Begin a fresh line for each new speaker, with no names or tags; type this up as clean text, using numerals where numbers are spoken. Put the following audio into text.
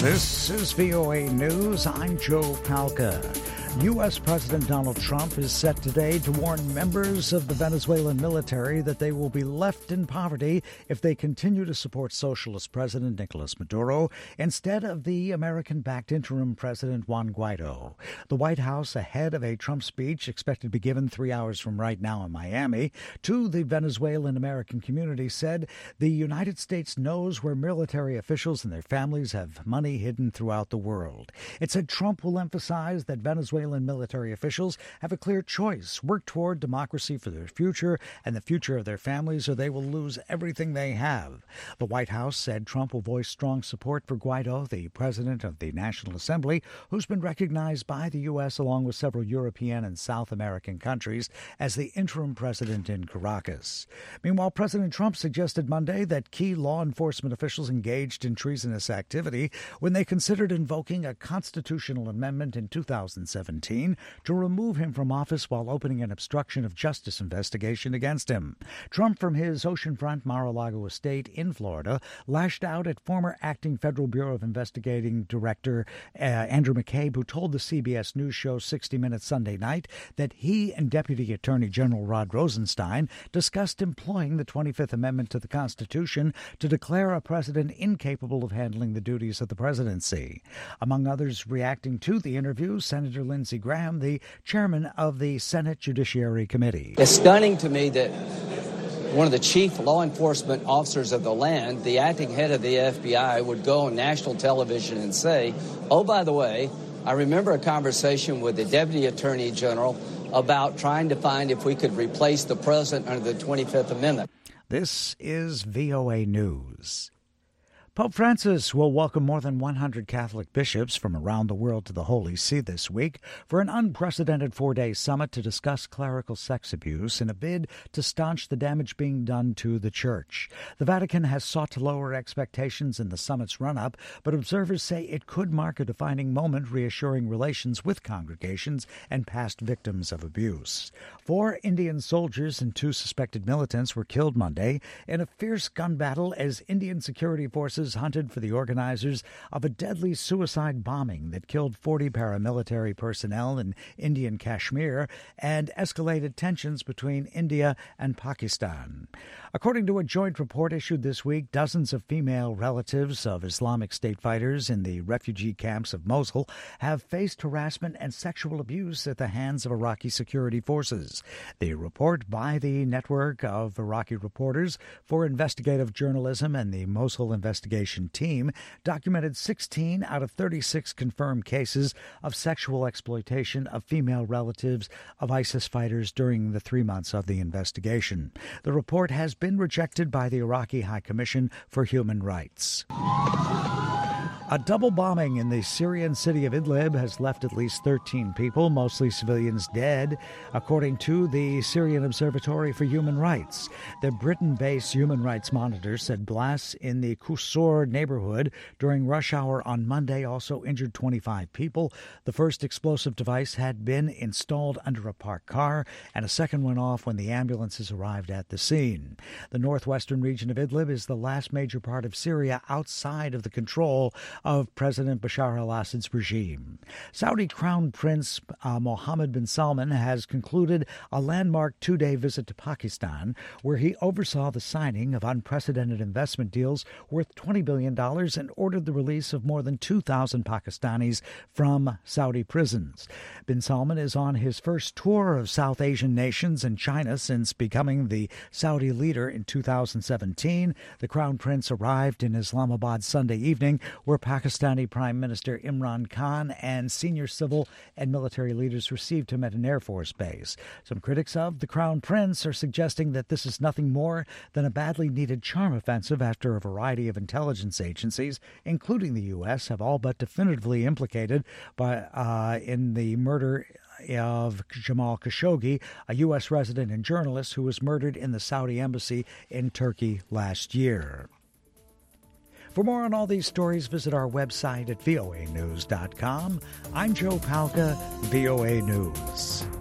This is VOA News. I'm Joe Palca. U.S. President Donald Trump is set today to warn members of the Venezuelan military that they will be left in poverty if they continue to support socialist President Nicolas Maduro instead of the American-backed interim President Juan Guaido. The White House, ahead of a Trump speech expected to be given 3 hours from right now in Miami, to the Venezuelan American community, said the United States knows where military officials and their families have money hidden throughout the world. It said Trump will emphasize that Venezuelan military officials have a clear choice: work toward democracy for their future and the future of their families, or they will lose everything they have. The White House said Trump will voice strong support for Guaido, the president of the National Assembly, who's been recognized by the U.S. along with several European and South American countries as the interim president in Caracas. Meanwhile, President Trump suggested Monday that key law enforcement officials engaged in treasonous activity when they considered invoking a constitutional amendment in 2017 to remove him from office while opening an obstruction of justice investigation against him. Trump, from his oceanfront Mar-a-Lago estate in Florida, lashed out at former acting Federal Bureau of Investigating Director Andrew McCabe, who told the CBS News show 60 Minutes Sunday night that he and Deputy Attorney General Rod Rosenstein discussed employing the 25th Amendment to the Constitution to declare a president incapable of handling the duties of the presidency. Among others reacting to the interview, Senator Lindsey Graham, the chairman of the Senate Judiciary Committee.
It's stunning to me that one of the chief law enforcement officers of the land, the acting head of the FBI, would go on national television and say, oh, by the way, I remember a conversation with the Deputy Attorney General about trying to find if we could replace the president under the 25th Amendment.
This is VOA News. Pope Francis will welcome more than 100 Catholic bishops from around the world to the Holy See this week for an unprecedented 4-day summit to discuss clerical sex abuse in a bid to staunch the damage being done to the Church. The Vatican has sought to lower expectations in the summit's run-up, but observers say it could mark a defining moment, reassuring relations with congregations and past victims of abuse. 4 Indian soldiers and 2 suspected militants were killed Monday in a fierce gun battle as Indian security forces hunted for the organizers of a deadly suicide bombing that killed 40 paramilitary personnel in Indian Kashmir and escalated tensions between India and Pakistan. According to a joint report issued this week, dozens of female relatives of Islamic State fighters in the refugee camps of Mosul have faced harassment and sexual abuse at the hands of Iraqi security forces. The report by the Network of Iraqi Reporters for Investigative Journalism and the Mosul Investigation Team documented 16 out of 36 confirmed cases of sexual exploitation of female relatives of ISIS fighters during the 3 months of the investigation. The report has been rejected by the Iraqi High Commission for Human Rights. A double bombing in the Syrian city of Idlib has left at least 13 people, mostly civilians, dead, according to the Syrian Observatory for Human Rights. The Britain-based Human Rights Monitor said blasts in the Kusur neighborhood during rush hour on Monday also injured 25 people. The first explosive device had been installed under a parked car, and a second went off when the ambulances arrived at the scene. The northwestern region of Idlib is the last major part of Syria outside of the control of President Bashar al-Assad's regime. Saudi Crown Prince Mohammed bin Salman has concluded a landmark 2-day visit to Pakistan, where he oversaw the signing of unprecedented investment deals worth $20 billion and ordered the release of more than 2,000 Pakistanis from Saudi prisons. Bin Salman is on his first tour of South Asian nations and China since becoming the Saudi leader in 2017. The Crown Prince arrived in Islamabad Sunday evening, where Pakistani Prime Minister Imran Khan and senior civil and military leaders received him at an Air Force base. Some critics of the Crown Prince are suggesting that this is nothing more than a badly needed charm offensive after a variety of intelligence agencies, including the U.S., have all but definitively implicated in the murder of Jamal Khashoggi, a U.S. resident and journalist who was murdered in the Saudi embassy in Turkey last year. For more on all these stories, visit our website at voanews.com. I'm Joe Palca, VOA News.